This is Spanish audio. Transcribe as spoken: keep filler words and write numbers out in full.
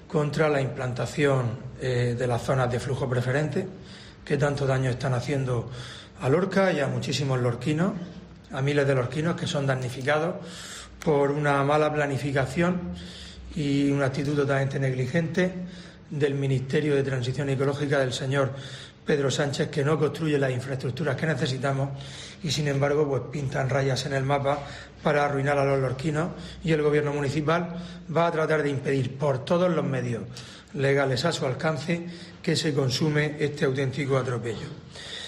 contra la implantación eh, de las zonas de flujo preferente, que tanto daño están haciendo a Lorca y a muchísimos lorquinos, a miles de lorquinos que son damnificados por una mala planificación y una actitud totalmente negligente del Ministerio de Transición Ecológica del señor Pedro Sánchez, que no construye las infraestructuras que necesitamos y, sin embargo, pues pintan rayas en el mapa para arruinar a los lorquinos, y el Gobierno municipal va a tratar de impedir por todos los medios legales a su alcance que se consume este auténtico atropello.